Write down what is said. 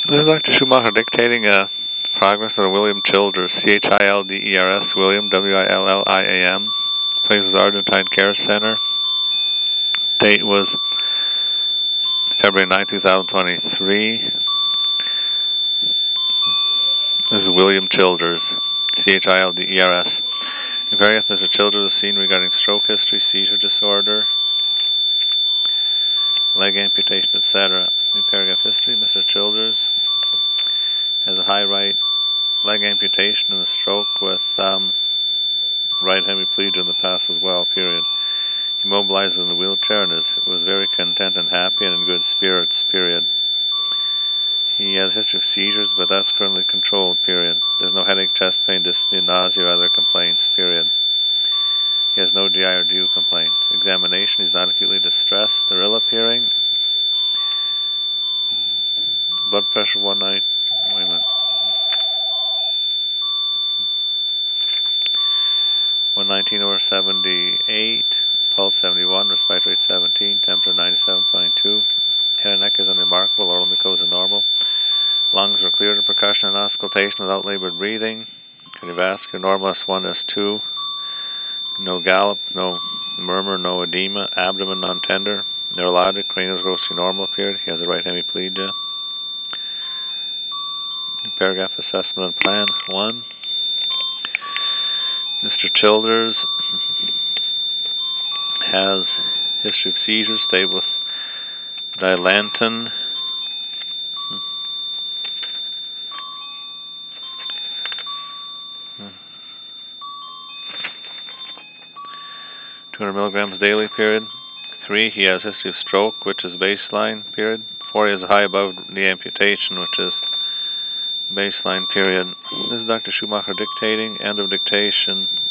This is Dr. Schumacher dictating progress of William Childers, Childers, William, William. Place was Argentine Care Center. Date was February 9, 2023. This is William Childers, Childers. In paragraph, Mr. Childers is seen regarding stroke history, seizure disorder, leg amputation, etc. In paragraph history, Mr. Childers has a high right leg amputation and a stroke with right hemiplegia in the past as well, period. He mobilized in the wheelchair and was very content and happy and in good spirits, period. He has a history of seizures, but that's currently controlled, period. There's no headache, chest pain, dyspnea, nausea, or other complaints, period. He has no GI or DU complaints. Examination, he's not acutely distressed or ill appearing. Blood pressure 119/78, pulse 71, respiratory rate 17, temperature 97.2. Head and neck is unremarkable, oral mucosa normal. Lungs were clear to percussion and auscultation without labored breathing. Cardiovascular normal S1, S2. No gallop, no murmur, no edema. Abdomen non-tender. Neurologic, cranial grossly normal appeared. He has a right hemiplegia. Paragraph assessment and plan 1. Mr. Childers has history of seizures, stable with Dilantin. 200 milligrams daily, period. 3, he has history of stroke, which is baseline, period. 4, he has a high above the amputation, which is baseline, period. This is Dr. Schumacher dictating. End of dictation.